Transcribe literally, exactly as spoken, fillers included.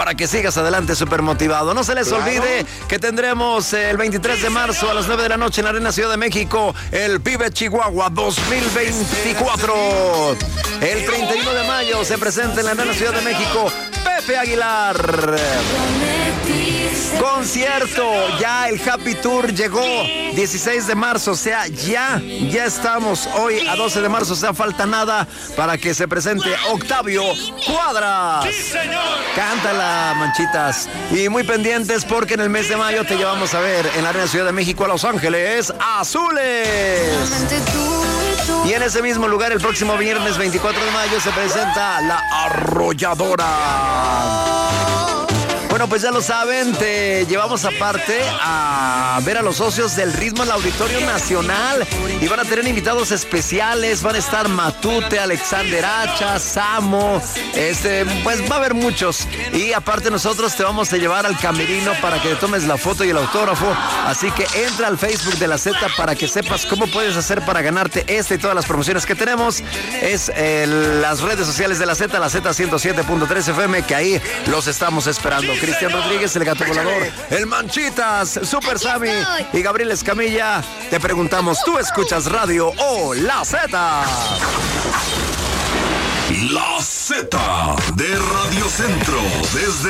para que sigas adelante súper motivado. No se les claro. olvide que tendremos el veintitrés de marzo a las nueve de la noche en la Arena Ciudad de México el Vive Chihuahua dos mil veinticuatro. El treinta y uno de mayo se presenta en la Arena Ciudad de México Pepe Aguilar. Concierto, ya el Happy Tour llegó dieciséis de marzo, o sea, ya, ya estamos hoy a doce de marzo, o sea, falta nada para que se presente Octavio Cuadras. ¡Sí, señor! Cántala, Manchitas. Y muy pendientes porque en el mes de mayo te llevamos a ver en la Arena Ciudad de México a Los Ángeles Azules. Y en ese mismo lugar, el próximo viernes veinticuatro de mayo, se presenta La Arrolladora. Bueno, pues ya lo saben, te llevamos aparte a ver a los socios del Ritmo en el Auditorio Nacional y van a tener invitados especiales, van a estar Matute, Alexander Hacha, Samo, este, pues va a haber muchos. Y aparte nosotros te vamos a llevar al camerino para que te tomes la foto y el autógrafo, así que entra al Facebook de la Z para que sepas cómo puedes hacer para ganarte este y todas las promociones que tenemos. Es eh, las redes sociales de la Z, la Z ciento siete punto tres F M, que ahí los estamos esperando. Cristian Rodríguez, el Gato Volador, el Manchitas, Super Sammy y Gabriel Escamilla. Te preguntamos, ¿tú escuchas radio o la Z? La Z de Radio Centro, desde